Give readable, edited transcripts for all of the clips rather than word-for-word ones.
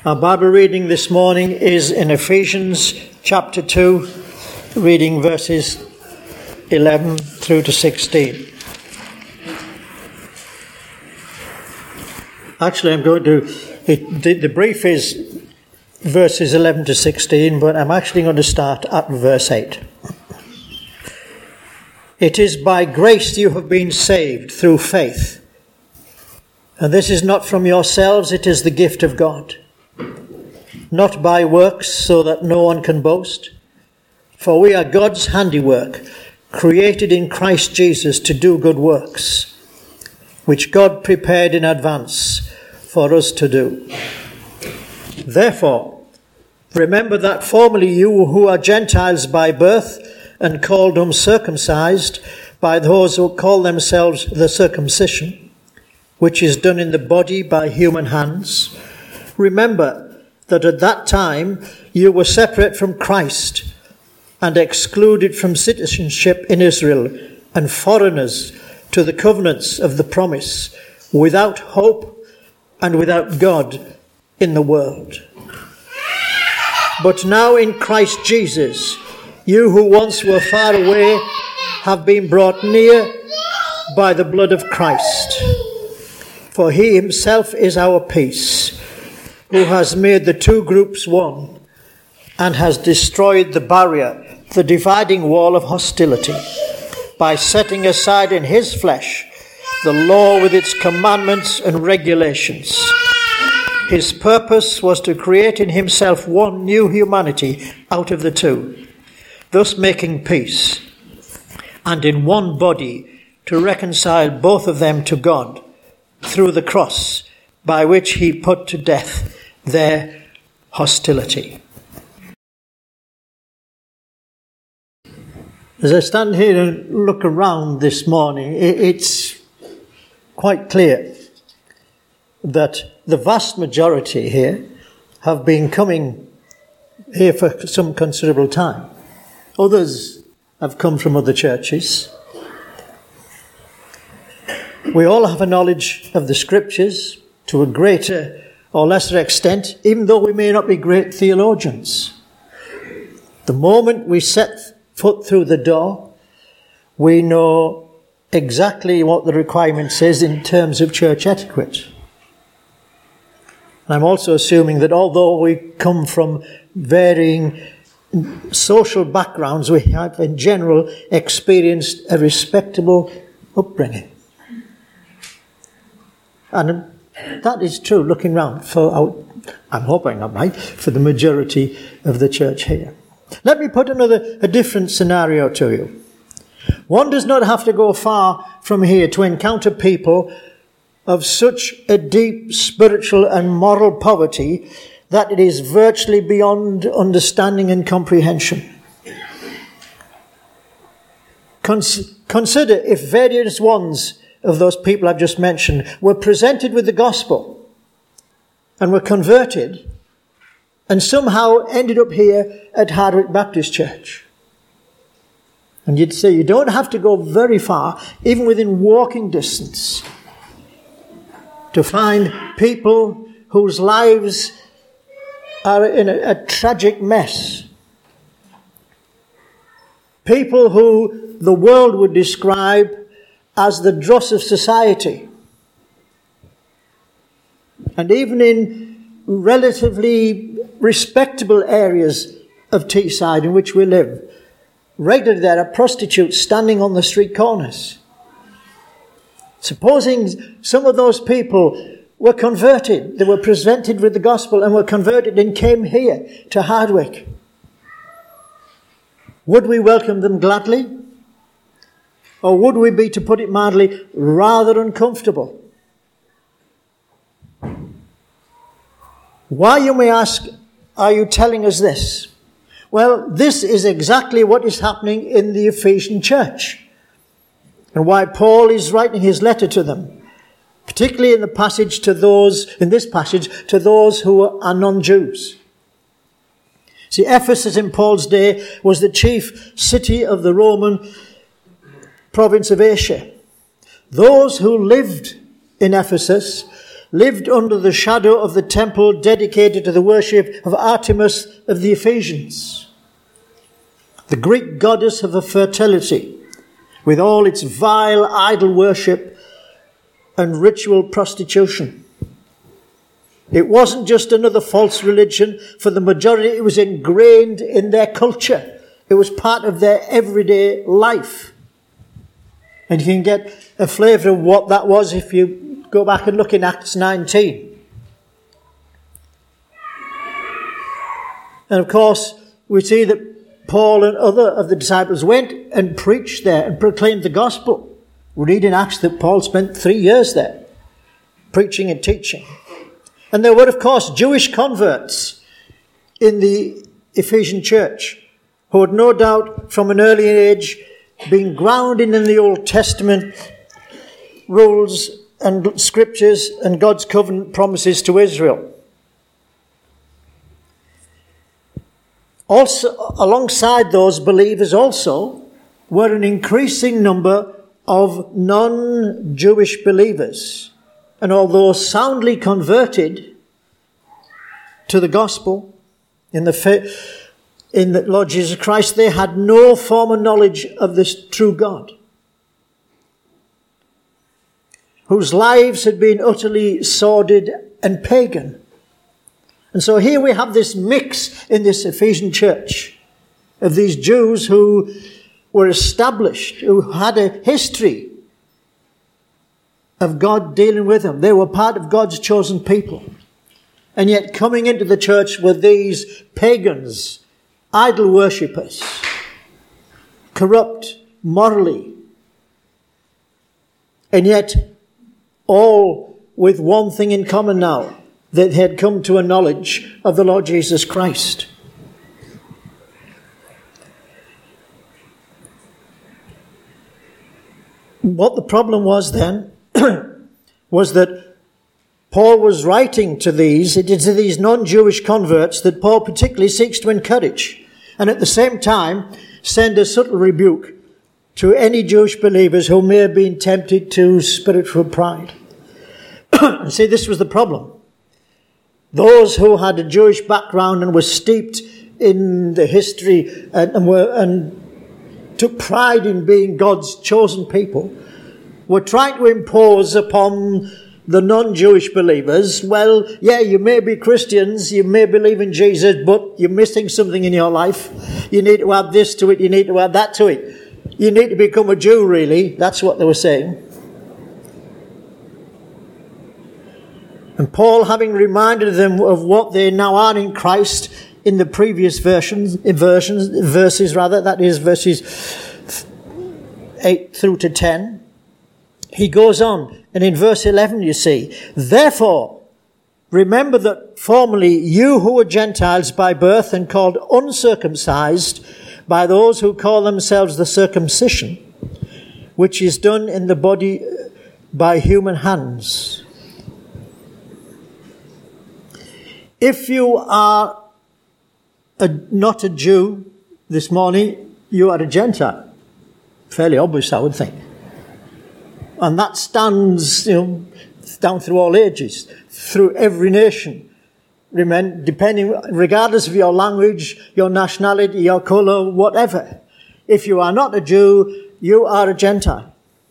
Our Bible reading this morning is in Ephesians chapter 2, reading verses 11 through to 16. Actually, I'm going to, the brief is verses 11 to 16, but I'm actually going to start at verse 8. It is by grace you have been saved through faith. And this is not from yourselves, it is the gift of God. Not by works, so that no one can boast. For we are God's handiwork, created in Christ Jesus to do good works, which God prepared in advance for us to do. Therefore, remember that formerly you who are Gentiles by birth and called uncircumcised by those who call themselves the circumcision, which is done in the body by human hands, remember that at that time you were separate from Christ and excluded from citizenship in Israel and foreigners to the covenants of the promise, without hope and without God in the world. But now in Christ Jesus, you who once were far away have been brought near by the blood of Christ. For he himself is our peace, who has made the two groups one and has destroyed the barrier, the dividing wall of hostility, by setting aside in his flesh the law with its commandments and regulations. His purpose was to create in himself one new humanity out of the two, thus making peace, and in one body to reconcile both of them to God through the cross, by which he put to death their hostility. As I stand here and look around this morning, it's quite clear that the vast majority here have been coming here for some considerable time. Others have come from other churches. We all have a knowledge of the scriptures to a greater or lesser extent, even though we may not be great theologians. The moment we set foot through the door, we know exactly what the requirement is in terms of church etiquette. I'm also assuming that although we come from varying social backgrounds, we have in general experienced a respectable upbringing. And that is true looking round I'm hoping I'm right, for the majority of the church here. Let me put a different scenario to you. One does not have to go far from here to encounter people of such a deep spiritual and moral poverty that it is virtually beyond understanding and comprehension. Consider if various ones of those people I've just mentioned were presented with the gospel and were converted and somehow ended up here at Hardwick Baptist Church. And you'd say you don't have to go very far, even within walking distance, to find people whose lives are in a tragic mess. People who the world would describe as the dross of society. And even in relatively respectable areas of Teesside in which we live, regularly there are prostitutes standing on the street corners. Supposing some of those people were converted, they were presented with the gospel and were converted and came here to Hardwick, would we welcome them gladly? Or would we be, to put it mildly, rather uncomfortable? Why, you may ask, are you telling us this? Well, this is exactly what is happening in the Ephesian church, and why Paul is writing his letter to them, particularly in this passage to those who are non-Jews. See, Ephesus in Paul's day was the chief city of the Roman province of Asia. Those who lived in Ephesus lived under the shadow of the temple dedicated to the worship of Artemis of the Ephesians, the Greek goddess of fertility, with all its vile idol worship and ritual prostitution. It wasn't just another false religion. For the majority, it was ingrained in their culture. It was part of their everyday life. And you can get a flavour of what that was if you go back and look in Acts 19. And of course, we see that Paul and other of the disciples went and preached there and proclaimed the gospel. We read in Acts that Paul spent 3 years there, preaching and teaching. And there were, of course, Jewish converts in the Ephesian church who had no doubt from an early age been grounded in the Old Testament rules and scriptures and God's covenant promises to Israel. Also, alongside those believers also were an increasing number of non-Jewish believers. And although soundly converted to the gospel in the Lord Jesus Christ, they had no former knowledge of this true God, whose lives had been utterly sordid and pagan. And so here we have this mix in this Ephesian church of these Jews who were established, who had a history of God dealing with them. They were part of God's chosen people. And yet coming into the church were these pagans, idol worshippers, corrupt morally. And yet all with one thing in common now, that they had come to a knowledge of the Lord Jesus Christ. What the problem was then was that Paul was writing to these non-Jewish converts that Paul particularly seeks to encourage, and at the same time send a subtle rebuke to any Jewish believers who may have been tempted to spiritual pride. See, this was the problem. Those who had a Jewish background and were steeped in the history and took pride in being God's chosen people were trying to impose upon the non-Jewish believers, well, yeah, you may be Christians, you may believe in Jesus, but you're missing something in your life. You need to add this to it, you need to add that to it. You need to become a Jew, really. That's what they were saying. And Paul, having reminded them of what they now are in Christ in the previous verses, that is verses 8 through to 10, he goes on, and in verse 11 you see, therefore, remember that formerly you who were Gentiles by birth and called uncircumcised by those who call themselves the circumcision, which is done in the body by human hands. If you are not a Jew this morning, you are a Gentile. Fairly obvious, I would think. And that stands, down through all ages, through every nation. Regardless of your language, your nationality, your colour, whatever. If you are not a Jew, you are a Gentile.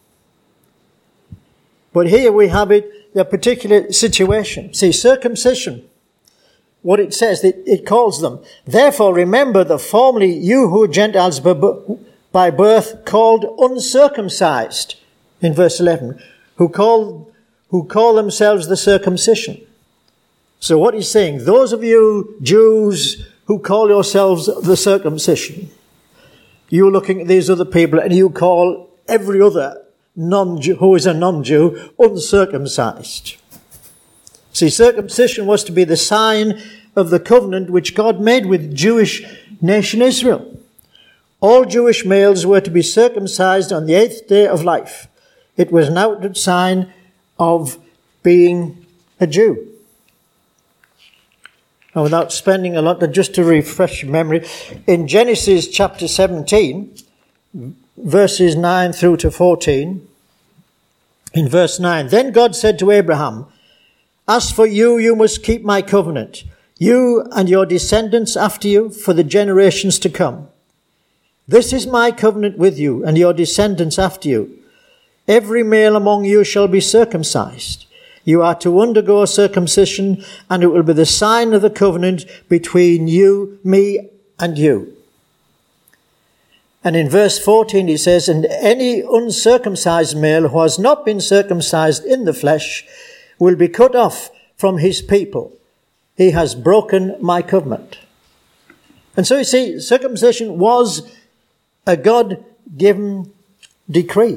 But here we have a particular situation. See, circumcision, what it says, it calls them. Therefore, remember that formerly you who were Gentiles by birth called uncircumcised, in verse 11, who call themselves the circumcision. So what he's saying, those of you Jews who call yourselves the circumcision, you're looking at these other people and you call every other non-Jew who is a non-Jew uncircumcised. See, circumcision was to be the sign of the covenant which God made with Jewish nation Israel. All Jewish males were to be circumcised on the 8th day of life. It was an outward sign of being a Jew. And without spending a lot, just to refresh your memory, in Genesis chapter 17, verses 9 through to 14, in verse 9, then God said to Abraham, As for you, you must keep my covenant, you and your descendants after you, for the generations to come. This is my covenant with you and your descendants after you. Every male among you shall be circumcised. You are to undergo circumcision, and it will be the sign of the covenant between you, me, and you. And in verse 14 he says, and any uncircumcised male who has not been circumcised in the flesh will be cut off from his people. He has broken my covenant. And so you see, circumcision was a God-given decree.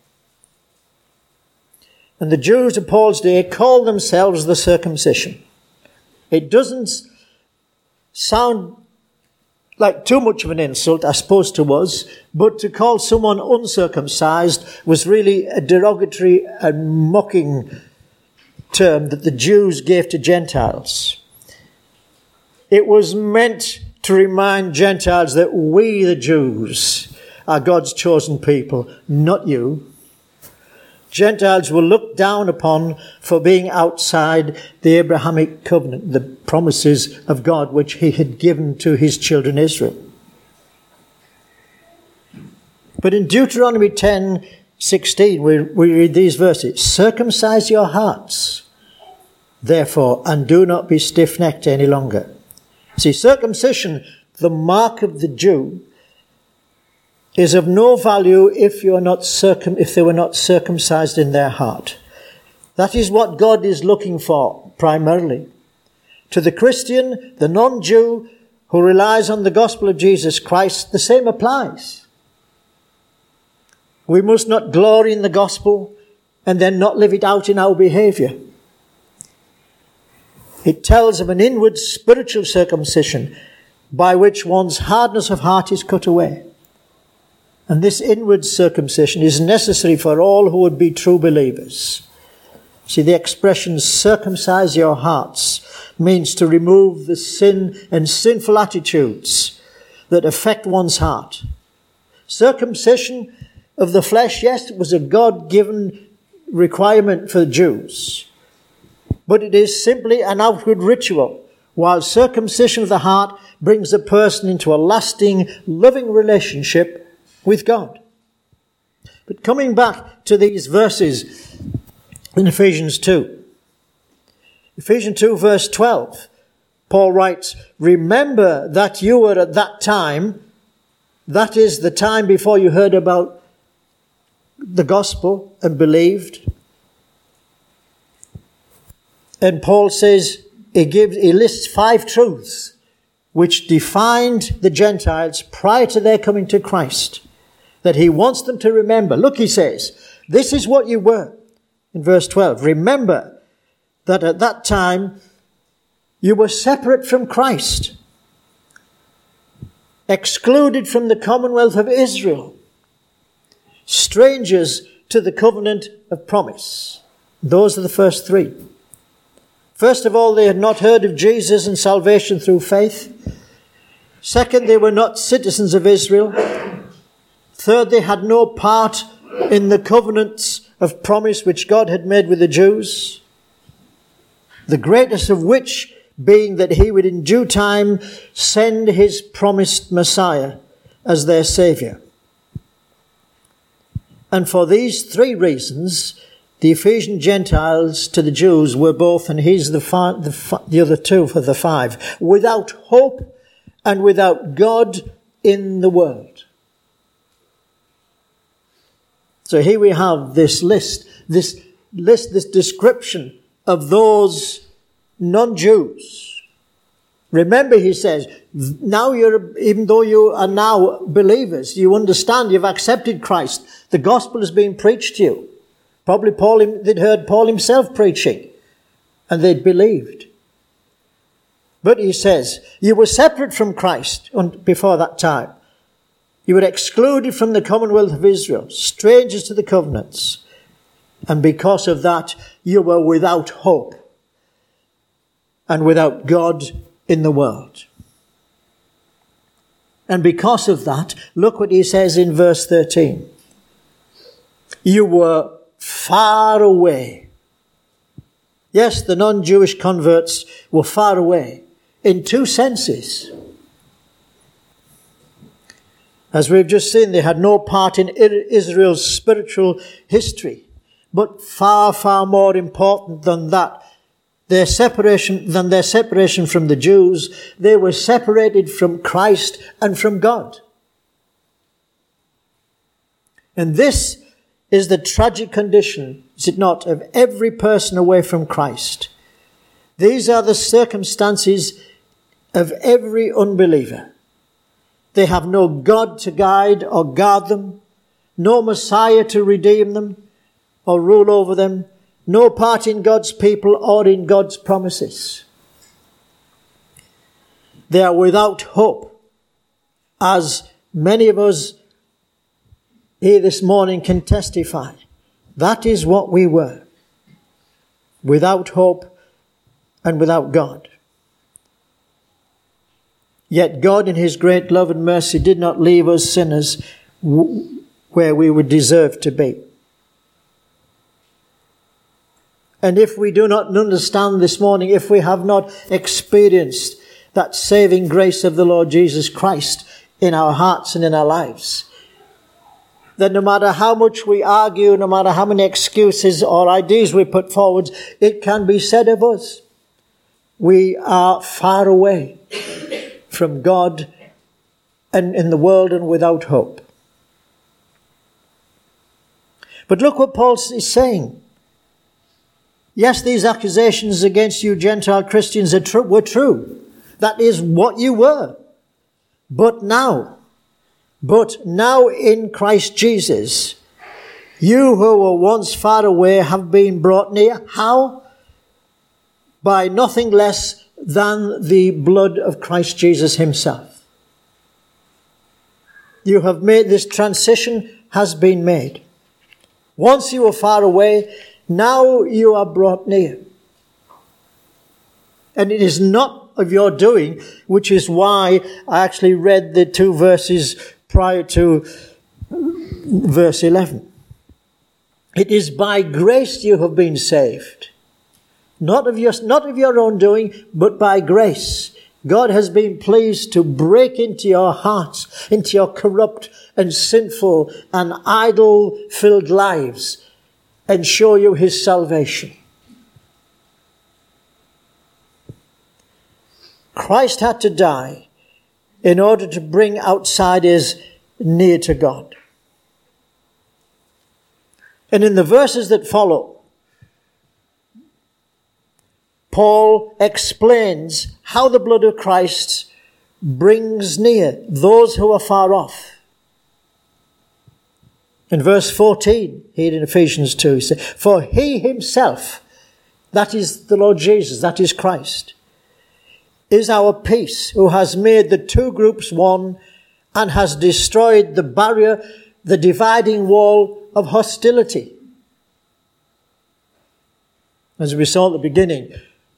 And the Jews of Paul's day called themselves the circumcision. It doesn't sound like too much of an insult, I suppose to us, but to call someone uncircumcised was really a derogatory and mocking term that the Jews gave to Gentiles. It was meant to remind Gentiles that we, the Jews, are God's chosen people, not you. Gentiles were looked down upon for being outside the Abrahamic covenant, the promises of God which he had given to his children Israel. But in Deuteronomy 10:16, we read these verses, circumcise your hearts, therefore, and do not be stiff-necked any longer. See, circumcision, the mark of the Jew, is of no value if they were not circumcised in their heart. That is what God is looking for primarily. To the Christian, the non-Jew who relies on the gospel of Jesus Christ, the same applies. We must not glory in the gospel and then not live it out in our behavior. It tells of an inward spiritual circumcision by which one's hardness of heart is cut away. And this inward circumcision is necessary for all who would be true believers. See, the expression circumcise your hearts means to remove the sin and sinful attitudes that affect one's heart. Circumcision of the flesh, yes, it was a God-given requirement for the Jews. But it is simply an outward ritual, while circumcision of the heart brings a person into a lasting, loving relationship with God. But coming back to these verses in Ephesians 2. Ephesians 2 verse 12, Paul writes, remember that you were at that time, that is the time before you heard about the gospel and believed. And Paul says, he lists 5 truths which defined the Gentiles prior to their coming to Christ, that he wants them to remember. Look, he says, this is what you were. In verse 12, remember that at that time you were separate from Christ, excluded from the commonwealth of Israel, strangers to the covenant of promise. Those are the first 3. First of all, they had not heard of Jesus and salvation through faith. Second, they were not citizens of Israel. Third, they had no part in the covenants of promise which God had made with the Jews, the greatest of which being that he would in due time send his promised Messiah as their Saviour. And for these 3 reasons, the Ephesian Gentiles to the Jews were both, and here's the other 2 for the 5, without hope and without God in the world. So here we have this this description of those non-Jews. Remember, he says, now even though you are now believers, you understand, you've accepted Christ. The gospel is being preached to you. Probably they'd heard Paul himself preaching, and they'd believed. But he says, you were separate from Christ before that time. You were excluded from the commonwealth of Israel, strangers to the covenants. And because of that, you were without hope and without God in the world. And because of that, look what he says in verse 13. You were far away. Yes, the non-Jewish converts were far away in two senses. As we've just seen, they had no part in Israel's spiritual history. But far, far more important than that, their separation from the Jews, they were separated from Christ and from God. And this is the tragic condition, is it not, of every person away from Christ. These are the circumstances of every unbeliever. They have no God to guide or guard them, no Messiah to redeem them or rule over them, no part in God's people or in God's promises. They are without hope, as many of us here this morning can testify. That is what we were, without hope and without God. Yet God in his great love and mercy did not leave us sinners where we would deserve to be. And if we do not understand this morning, if we have not experienced that saving grace of the Lord Jesus Christ in our hearts and in our lives, then no matter how much we argue, no matter how many excuses or ideas we put forward, it can be said of us, we are far away from God and in the world and without hope. But look what Paul is saying. Yes, these accusations against you Gentile Christians were true. That is what you were. But now in Christ Jesus, you who were once far away have been brought near. How? By nothing less than the blood of Christ Jesus himself. You have made, this transition has been made. Once you were far away, now you are brought near. And it is not of your doing, which is why I actually read the two verses prior to verse 11. It is by grace you have been saved. Not of your own doing, but by grace. God has been pleased to break into your hearts, into your corrupt and sinful and idol-filled lives, and show you his salvation. Christ had to die in order to bring outsiders near to God. And in the verses that follow, Paul explains how the blood of Christ brings near those who are far off. In verse 14, here in Ephesians 2, he says, for he himself, that is the Lord Jesus, that is Christ, is our peace, who has made the two groups one and has destroyed the barrier, the dividing wall of hostility. As we saw at the beginning,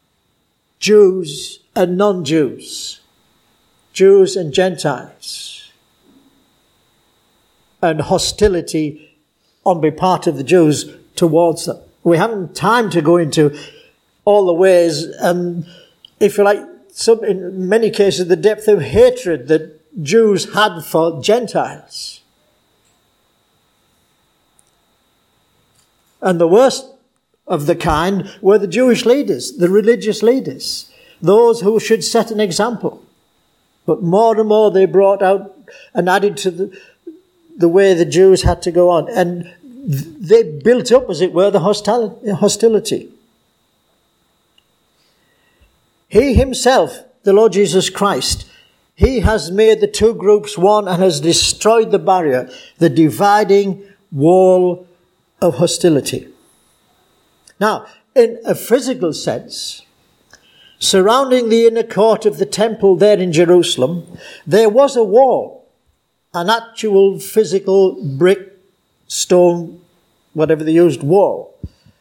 Jews and non-Jews, Jews and Gentiles, and hostility on the part of the Jews towards them. We haven't time to go into all the ways, and if you like, in many cases, the depth of hatred that Jews had for Gentiles. And the worst of the kind were the Jewish leaders, the religious leaders, those who should set an example. But more and more they brought out and added to the way the Jews had to go on. And they built up, as it were, the hostility. He himself, the Lord Jesus Christ, he has made the two groups one and has destroyed the barrier, the dividing wall of hostility. Now, in a physical sense, surrounding the inner court of the temple there in Jerusalem, there was a wall, an actual physical brick, stone, whatever they used, wall,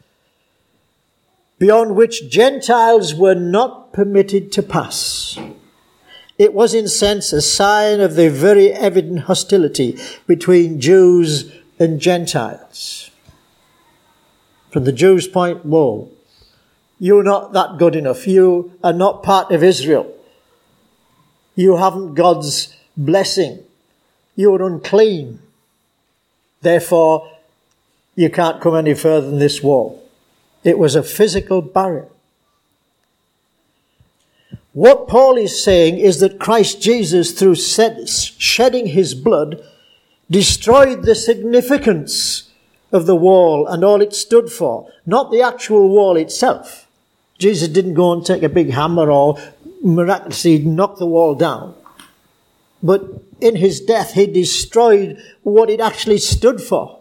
beyond which Gentiles were not permitted to pass. It was in sense a sign of the very evident hostility between Jews and Gentiles. From the Jews' point, whoa, You're not that good enough. You are not part of Israel. You haven't God's blessing. You're unclean. Therefore, you can't come any further than this wall. It was a physical barrier. What Paul is saying is that Christ Jesus, through shedding his blood, destroyed the significance of the wall and all it stood for, not the actual wall itself. Jesus didn't go and take a big hammer or miraculously knock the wall down. But in his death, he destroyed what it actually stood for.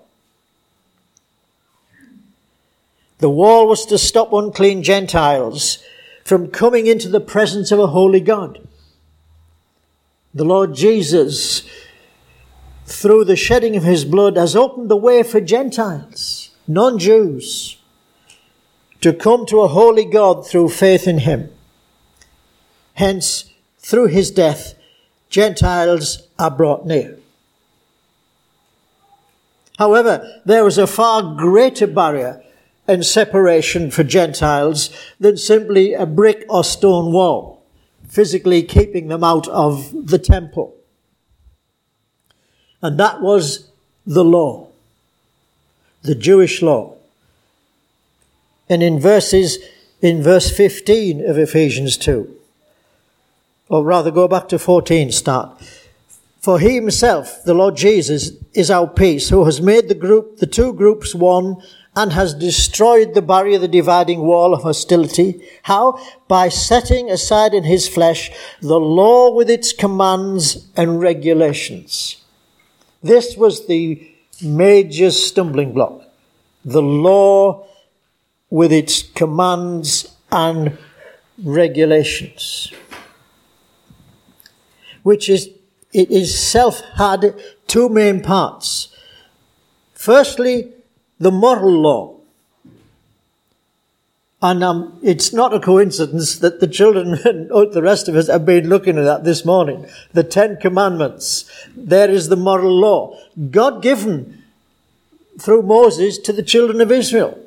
The wall was to stop unclean Gentiles from coming into the presence of a holy God. The Lord Jesus, through the shedding of his blood, has opened the way for Gentiles, non-Jews, to come to a holy God through faith in him. Hence, through his death, Gentiles are brought near. However, there was a far greater barrier and separation for Gentiles than simply a brick or stone wall, physically keeping them out of the temple. And that was the law, the Jewish law. And in verse 15 of Ephesians 2, or rather go back to 14, start. For he himself, the Lord Jesus, is our peace, who has made the two groups one, and has destroyed the barrier, the dividing wall of hostility. How? By setting aside in his flesh the law with its commands and regulations. This was the major stumbling block. The law with its commands and regulations. Which is, it itself had two main parts. Firstly, the moral law. And it's not a coincidence that the children and the rest of us have been looking at that this morning. The 10 Commandments. There is the moral law. God given through Moses to the children of Israel.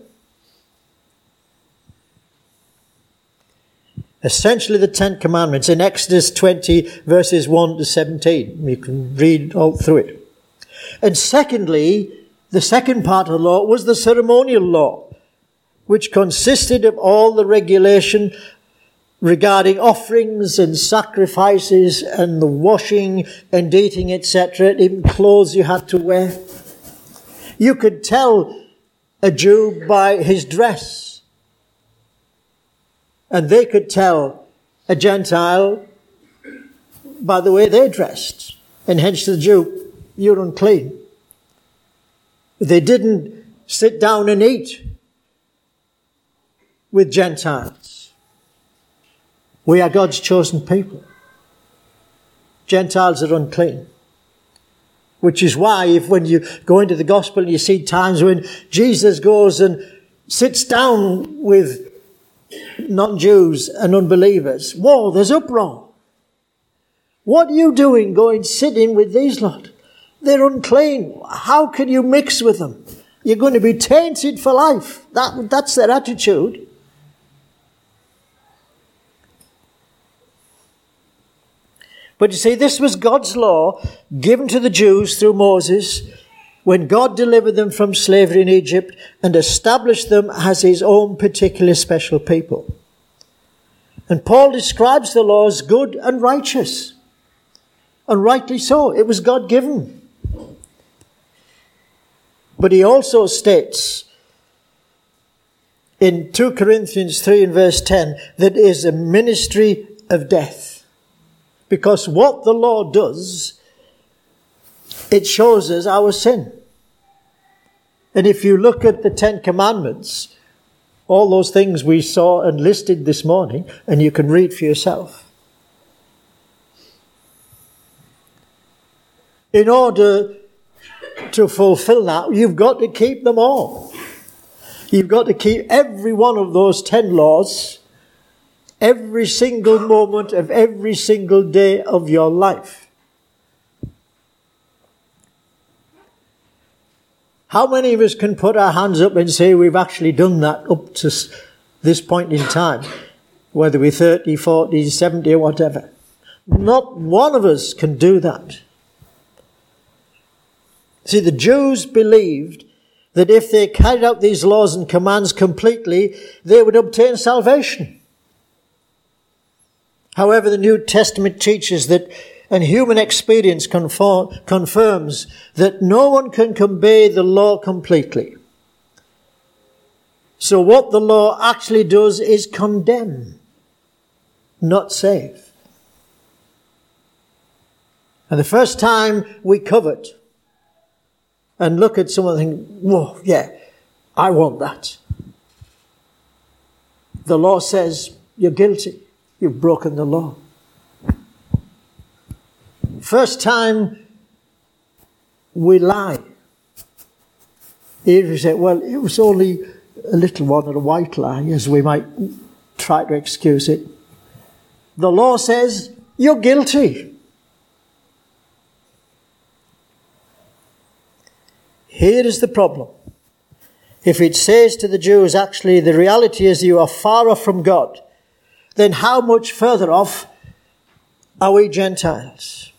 Essentially the 10 Commandments in Exodus 20 verses 1 to 17. You can read all through it. And secondly, the second part of the law was the ceremonial law, which consisted of all the regulation regarding offerings and sacrifices and the washing and eating, etc., even clothes you had to wear. You could tell a Jew by his dress, and they could tell a Gentile by the way they dressed, and hence to the Jew, you're unclean. They didn't sit down and eat with Gentiles. We are God's chosen people. Gentiles are unclean. Which is why when you go into the gospel and you see times when Jesus goes and sits down with non-Jews and unbelievers, whoa, there's uproar. What are you doing going sitting with these lot? They're unclean. How can you mix with them? You're going to be tainted for life. That's their attitude. But you see, this was God's law given to the Jews through Moses when God delivered them from slavery in Egypt and established them as his own particular special people. And Paul describes the law as good and righteous. And rightly so. It was God-given. But he also states in 2 Corinthians 3 and verse 10 that it is a ministry of death. Because what the law does, it shows us our sin. And if you look at the 10 Commandments, all those things we saw and listed this morning, and you can read for yourself. In order to fulfill that, you've got to keep them all. You've got to keep every one of those 10 laws, every single moment of every single day of your life. How many of us can put our hands up and say we've actually done that up to this point in time, whether we're 30, 40, 70 or whatever. Not one of us can do that. See, the Jews believed that if they carried out these laws and commands completely, they would obtain salvation. However, the New Testament teaches that, and human experience confirms that no one can obey the law completely. So what the law actually does is condemn, not save. And the first time we covet and look at someone and think, whoa, yeah, I want that. The law says you're guilty. You've broken the law. First time we lie. If you say, well, it was only a little one or a white lie, as we might try to excuse it. The law says you're guilty. Here is the problem. If it says to the Jews, actually, the reality is you are far off from God, then how much further off are we Gentiles?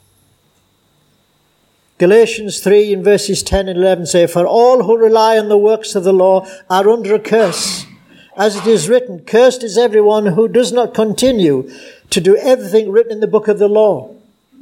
Galatians 3 in verses 10 and 11 say, for all who rely on the works of the law are under a curse. As it is written, cursed is everyone who does not continue to do everything written in the book of the law.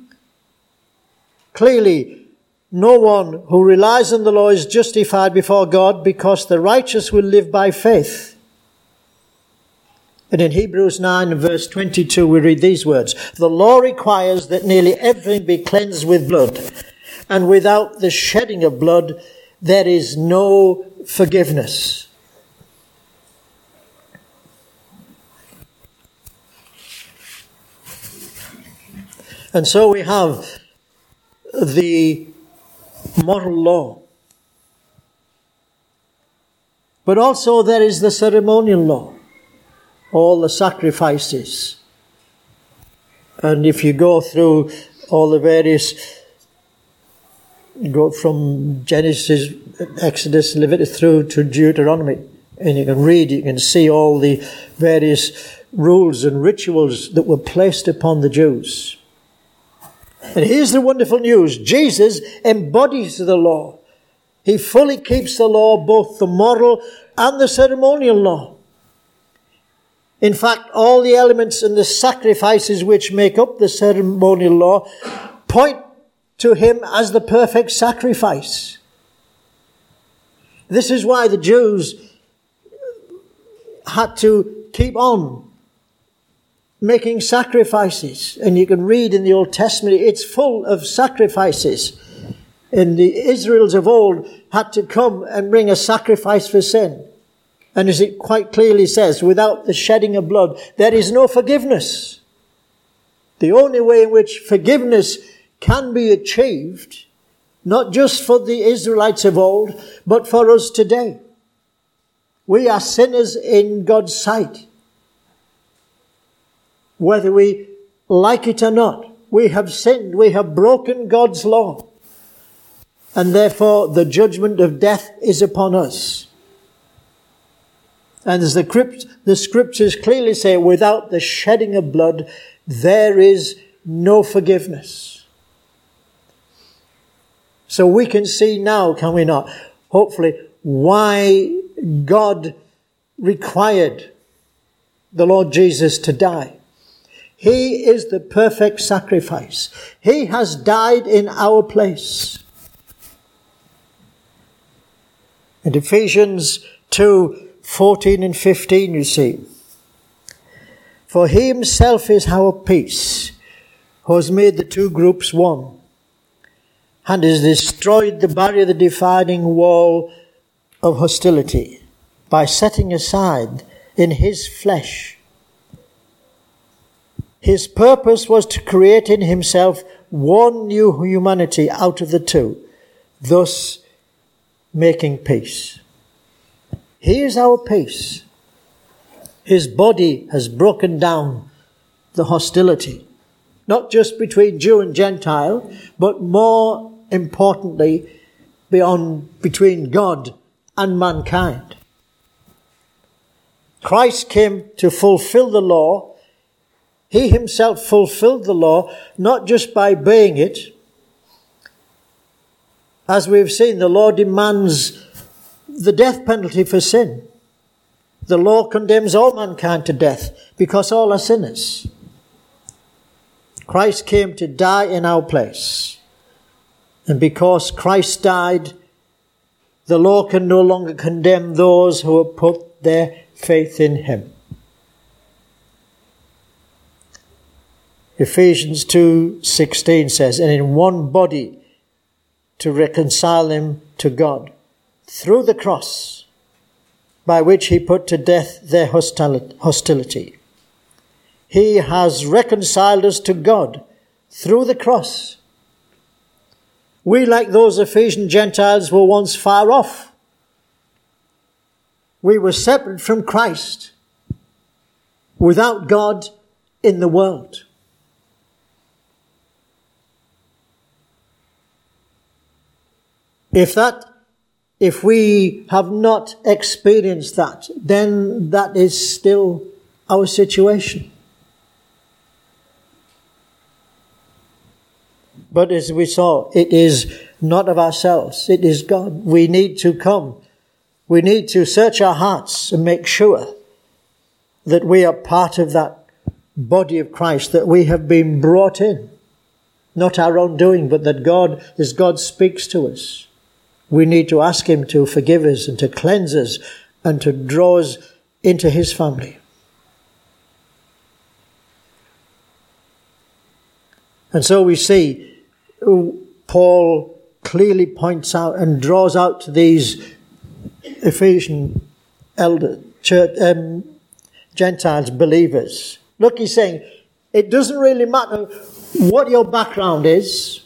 Clearly, no one who relies on the law is justified before God, because the righteous will live by faith. And in Hebrews 9 and verse 22 we read these words, the law requires that nearly everything be cleansed with blood, and without the shedding of blood there is no forgiveness. And so we have the moral law. But also there is the ceremonial law, all the sacrifices. And if you go through all the various, go from Genesis, Exodus, Leviticus through to Deuteronomy, and you can read, you can see all the various rules and rituals that were placed upon the Jews. And here's the wonderful news. Jesus embodies the law. He fully keeps the law, both the moral and the ceremonial law. In fact, all the elements and the sacrifices which make up the ceremonial law point to him as the perfect sacrifice. This is why the Jews had to keep on making sacrifices. And you can read in the Old Testament, it's full of sacrifices. And the Israels of old had to come and bring a sacrifice for sin. And as it quite clearly says, without the shedding of blood, there is no forgiveness. The only way in which forgiveness can be achieved, not just for the Israelites of old, but for us today. We are sinners in God's sight. Whether we like it or not, we have sinned, we have broken God's law. And therefore the judgment of death is upon us. And as the scriptures clearly say, without the shedding of blood, there is no forgiveness. So we can see now, can we not, hopefully, why God required the Lord Jesus to die. He is the perfect sacrifice. He has died in our place. In Ephesians 2:14 and 15, you see, for he himself is our peace, who has made the two groups one, and has destroyed the barrier, the dividing wall of hostility, by setting aside in his flesh. His purpose was to create in himself one new humanity out of the two, thus making peace. He is our peace. His body has broken down the hostility, not just between Jew and Gentile, but more importantly, between God and mankind. Christ came to fulfill the law. He himself fulfilled the law, not just by obeying it. As we've seen, the law demands the death penalty for sin. The law condemns all mankind to death because all are sinners. Christ came to die in our place. And because Christ died, the law can no longer condemn those who have put their faith in him. Ephesians 2:16 says, and in one body to reconcile them to God through the cross, by which he put to death their hostility. He has reconciled us to God through the cross. We, like those Ephesian Gentiles, were once far off. We were separate from Christ, without God in the world. If we have not experienced that, then that is still our situation. But as we saw, it is not of ourselves, it is God. We need to come. We need to search our hearts and make sure that we are part of that body of Christ, that we have been brought in. Not our own doing, but that God, as God speaks to us, we need to ask him to forgive us and to cleanse us and to draw us into his family. And so we see Paul clearly points out and draws out to these Ephesian Gentiles, believers. Look, he's saying, it doesn't really matter what your background is,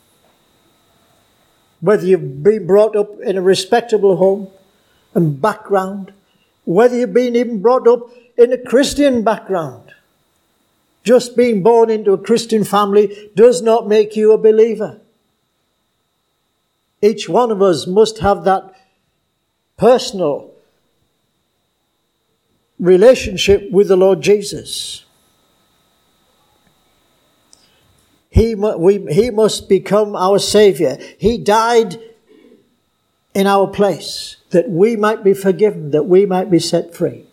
whether you've been brought up in a respectable home and background, whether you've been even brought up in a Christian background. Just being born into a Christian family does not make you a believer. Each one of us must have that personal relationship with the Lord Jesus. He must become our Saviour. He died in our place that we might be forgiven, that we might be set free.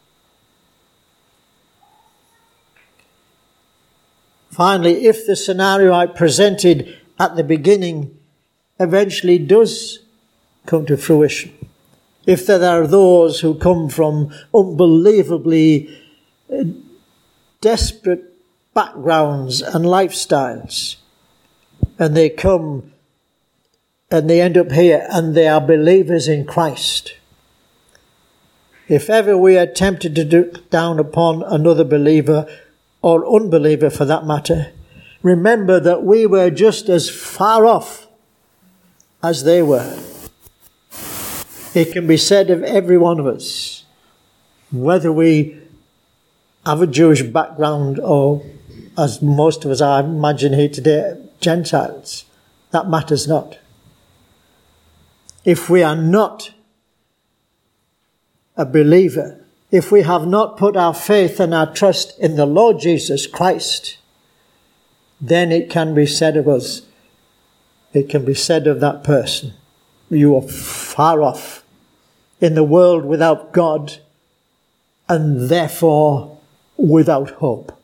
Finally, if the scenario I presented at the beginning eventually does come to fruition, if there are those who come from unbelievably desperate backgrounds and lifestyles, and they come and they end up here and they are believers in Christ, if ever we are tempted to look down upon another believer, or unbeliever for that matter, remember that we were just as far off as they were. It can be said of every one of us, whether we have a Jewish background or, as most of us I imagine here today, Gentiles. That matters not. If we are not a believer, if we have not put our faith and our trust in the Lord Jesus Christ, then it can be said of us, it can be said of that person, you are far off in the world without God and therefore without hope.